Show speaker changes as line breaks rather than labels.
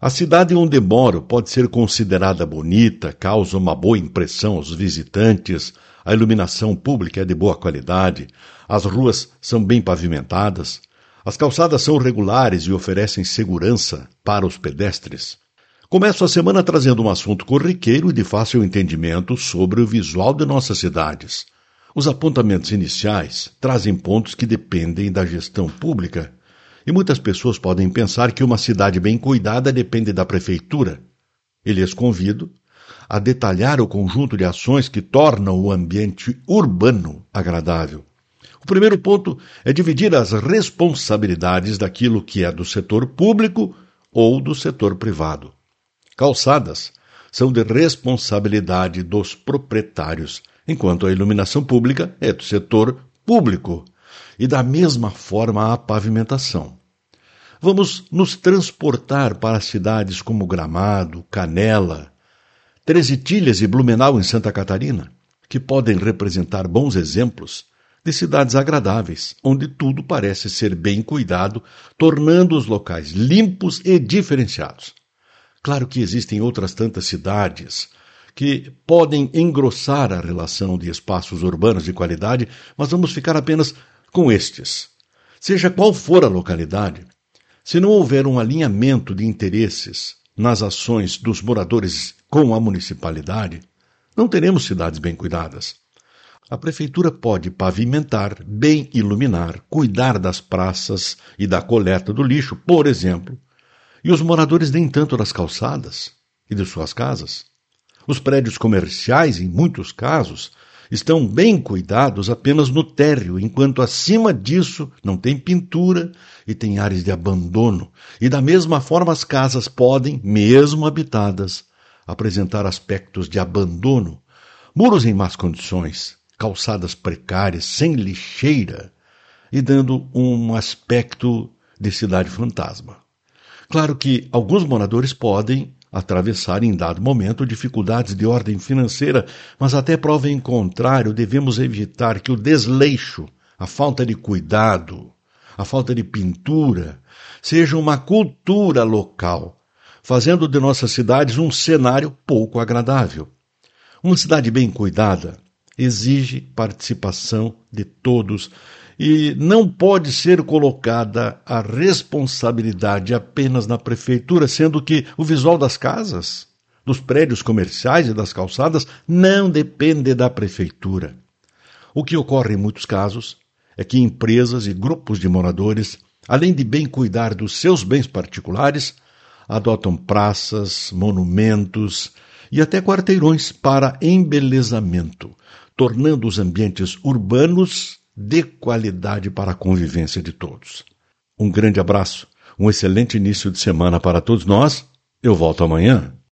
A cidade onde moro pode ser considerada bonita, causa uma boa impressão aos visitantes, a iluminação pública é de boa qualidade, as ruas são bem pavimentadas, as calçadas são regulares e oferecem segurança para os pedestres. Começo a semana trazendo um assunto corriqueiro e de fácil entendimento sobre o visual de nossas cidades. Os apontamentos iniciais trazem pontos que dependem da gestão pública, e muitas pessoas podem pensar que uma cidade bem cuidada depende da prefeitura. E lhes convido a detalhar o conjunto de ações que tornam o ambiente urbano agradável. O primeiro ponto é dividir as responsabilidades daquilo que é do setor público ou do setor privado. Calçadas são de responsabilidade dos proprietários, enquanto a iluminação pública é do setor público, e da mesma forma a pavimentação. Vamos nos transportar para cidades como Gramado, Canela, Três Itilhas e Blumenau, em Santa Catarina, que podem representar bons exemplos de cidades agradáveis, onde tudo parece ser bem cuidado, tornando os locais limpos e diferenciados. Claro que existem outras tantas cidades que podem engrossar a relação de espaços urbanos de qualidade, mas vamos ficar apenas com estes. Seja qual for a localidade, se não houver um alinhamento de interesses nas ações dos moradores com a municipalidade, não teremos cidades bem cuidadas. A prefeitura pode pavimentar, bem iluminar, cuidar das praças e da coleta do lixo, por exemplo, e os moradores nem tanto das calçadas e de suas casas. Os prédios comerciais, em muitos casos, estão bem cuidados apenas no térreo, enquanto acima disso não tem pintura e tem áreas de abandono. E da mesma forma as casas podem, mesmo habitadas, apresentar aspectos de abandono, muros em más condições, calçadas precárias, sem lixeira e dando um aspecto de cidade fantasma. Claro que alguns moradores podem atravessar em dado momento dificuldades de ordem financeira, mas até prova em contrário, devemos evitar que o desleixo, a falta de cuidado, a falta de pintura, seja uma cultura local, fazendo de nossas cidades um cenário pouco agradável. Uma cidade bem cuidada exige participação de todos e não pode ser colocada a responsabilidade apenas na prefeitura, sendo que o visual das casas, dos prédios comerciais e das calçadas não depende da prefeitura. O que ocorre em muitos casos é que empresas e grupos de moradores, além de bem cuidar dos seus bens particulares, adotam praças, monumentos e até quarteirões para embelezamento, tornando os ambientes urbanos de qualidade para a convivência de todos. Um grande abraço, um excelente início de semana para todos nós. Eu volto amanhã.